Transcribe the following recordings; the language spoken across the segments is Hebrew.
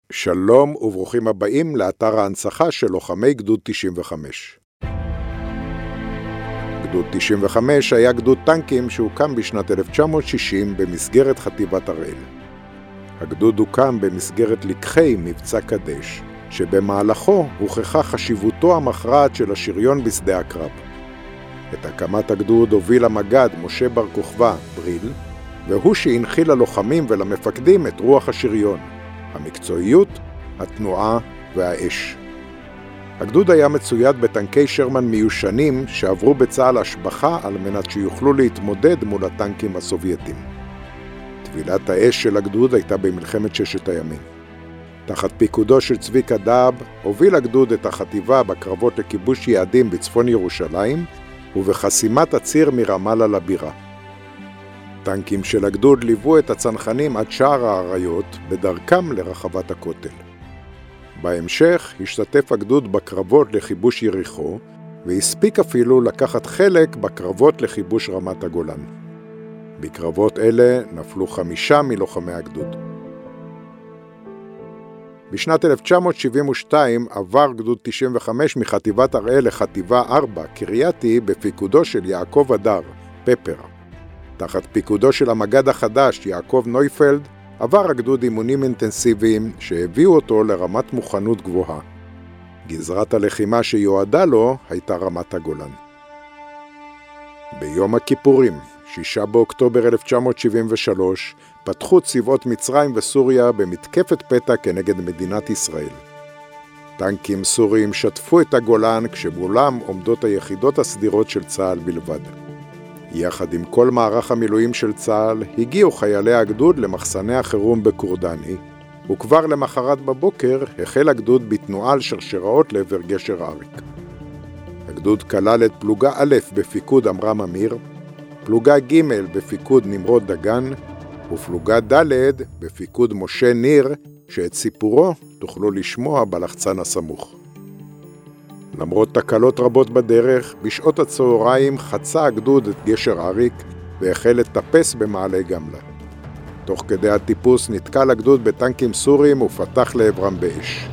שלום וברוכים הבאים לאתר ההנצחה של לוחמי גדוד 95. גדוד 95 היה גדוד טנקים שהוקם בשנת 1960 במסגרת חטיבת הראל. הגדוד הוקם במסגרת לקחי מבצע קדש, שבמהלכו הוכחה חשיבותו המכרעת של השריון בשדה הקרב. את הקמת הגדוד הוביל המג"ד משה בר כוכבא בריל, והוא שהנחיל ללוחמים ולמפקדים את רוח השריון, המקצועיות, התנועה והאש. הגדוד היה מצויד בטנקי שרמן מיושנים שעברו בצה"ל השבחה על מנת שיוכלו להתמודד מול הטנקים הסובייטים. טבילת האש של הגדוד הייתה במלחמת ששת הימים. תחת פיקודו של צביקה דאב הוביל הגדוד את החטיבה בקרבות לכיבוש יעדים בצפון ירושלים ובחסימת הציר מרמאללה לבירה. טנקים של הגדוד ליוו את הצנחנים עד שער האריות בדרכם לרחבת הכותל. בהמשך השתתף הגדוד בקרבות לכיבוש יריחו, והספיק אפילו לקחת חלק בקרבות לכיבוש רמת הגולן. בקרבות אלה נפלו 5 מלוחמי הגדוד. בשנת 1972 עבר גדוד 95 מחטיבת הראל לחטיבה 4, קרייתי, בפיקודו של יעקב הדר, פפר. תחת פיקודו של המג"ד החדש, יעקב נויפלד, עבר הגדוד אימונים אינטנסיביים שהביאו אותו לרמת מוכנות גבוהה. גזרת הלחימה שיועדה לו הייתה רמת הגולן. ביום הכיפורים, 6 באוקטובר 1973, פתחו צבאות מצרים וסוריה במתקפת פתע כנגד מדינת ישראל. טנקים סוריים שטפו את הגולן כשמולם עומדות היחידות הסדירות של צה"ל בלבד. יחד עם כל מערך המילואים של צה"ל, הגיעו חיילי הגדוד למחסני החירום בקורדני, וכבר למחרת בבוקר החל הגדוד בתנועה על שרשראות לעבר גשר אריק. הגדוד כלל את פלוגה א' בפיקוד עמרם אמיר, פלוגה ג' בפיקוד נמרוד דגן, ופלוגה ד' בפיקוד משה ניר, שאת סיפורו תוכלו לשמוע בלחצן הסמוך. למרות תקלות רבות בדרך, בשעות הצהריים חצה הגדוד את גשר אריק והחל לטפס במעלה גמלה. תוך כדי הטיפוס נתקל הגדוד בטנקים סוריים ופתח לעברם באש.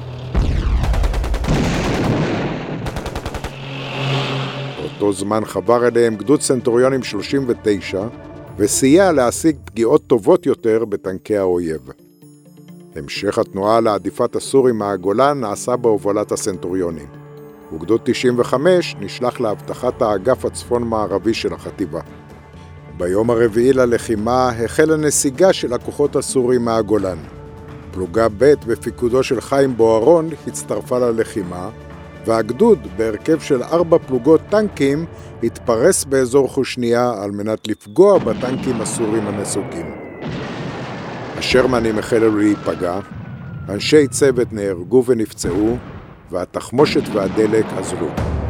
באותו זמן חבר אליהם גדוד סנטוריונים 39 וסייע להשיג פגיעות טובות יותר בטנקי האויב. המשך התנועה לעדיפת הסורים מהגולן נעשה בהובלת הסנטוריונים. וגדוד 95 נשלח להבטחת האגף הצפון-מערבי של החטיבה. ביום הרביעי ללחימה החלה נסיגה של הכוחות הסורים מהגולן. פלוגה ב' בפיקודו של חיים בוארון הצטרפה ללחימה, והגדוד בהרכב של 4 פלוגות טנקים התפרס באזור חושניה על מנת לפגוע בטנקים הסורים הנסוגים. השרמנים החלו להיפגע, אנשי צוות נהרגו ונפצעו, והתחמושת והדלק עזרו.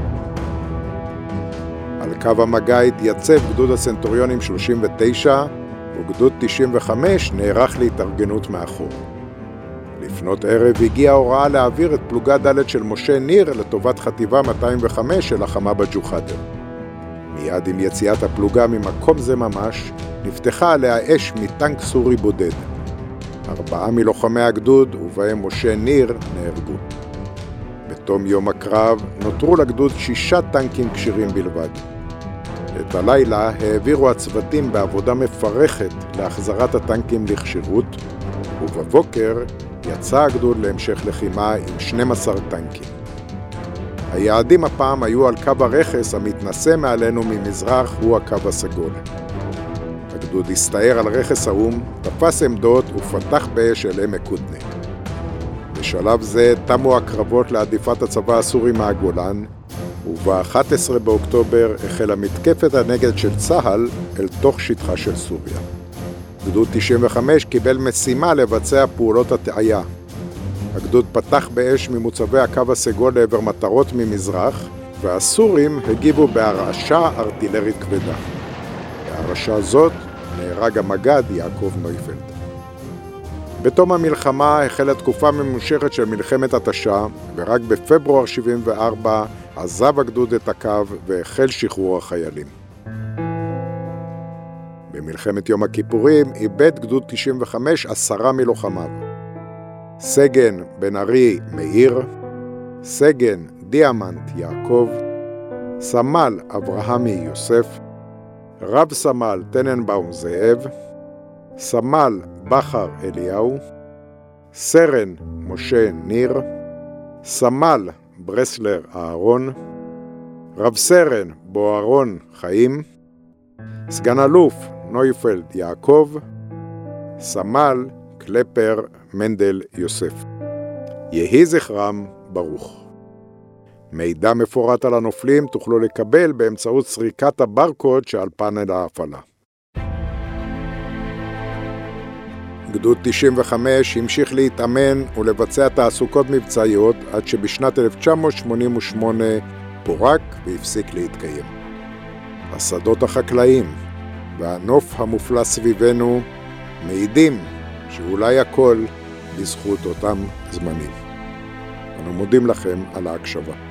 על קו המגע התייצב גדוד הסנטוריונים 39, וגדוד 95 נערך להתארגנות מאחור. לפנות ערב הגיעה הוראה להעביר את פלוגה ד' של משה ניר לטובת חטיבה 205 של החמה בג'וחדר. מיד עם יציאת הפלוגה ממקום זה ממש, נפתחה עליה אש מטנק סורי בודד. 4 מלוחמי הגדוד, ובהם משה ניר, נהרגו. בתום יום הקרב נותרו לגדוד 6 טנקים כשירים בלבד. את הלילה העבירו הצוותים בעבודה מפרכת להחזרת הטנקים לכשירות, ובבוקר יצא הגדוד להמשך לחימה עם 12 טנקים. היעדים הפעם היו על קו הרכס המתנשא מעלינו ממזרח, הוא הקו הסגול. הגדוד הסתער על רכס האום, תפס עמדות ופתח באש אל עמק קוטני. בשלב זה תמו הקרבות לעדיפת הצבא הסורי מהגולן, וב-11 באוקטובר החלה מתקפת הנגד של צה"ל אל תוך שטחה של סוריה. גדוד 95 קיבל משימה לבצע פעולות הטעיה. הגדוד פתח באש ממוצבי הקו הסגול לעבר מטרות ממזרח, והסורים הגיבו בהרעשה ארטילרית כבדה. בהרעשה זאת נהרג המג"ד יעקב נויפלד. בתום המלחמה החלה תקופה ממושכת של מלחמת התשה, ורק בפברואר 74 עזב הגדוד את הקו והחל שחרור החיילים. במלחמת יום הכיפורים איבד גדוד 95 10 מלוחמיו. סגן בן ארי מאיר, סגן דיאמנט יעקב, סמל אברהמי יוסף, רב סמל טננבאום זאב, סמל בחר אליהו, סרן משה ניר, סמל ברסלר אהרון, רב סרן בוארון חיים, סגן אלוף נויפלד יעקב, סמל קלפר מנדל יוסף. יהי זכרם ברוך. מידע מפורט על הנופלים תוכלו לקבל באמצעות סריקת הברקוד שעל פאנל ההפעלה. גדוד 95 המשיך להתאמן ולבצע תעסוקות מבצעיות עד שבשנת 1988 פורק והפסיק להתקיים. השדות החקלאיים והנוף המופלא סביבנו מעידים שאולי הכל בזכות אותם זמנים. אנו מודים לכם על ההקשבה.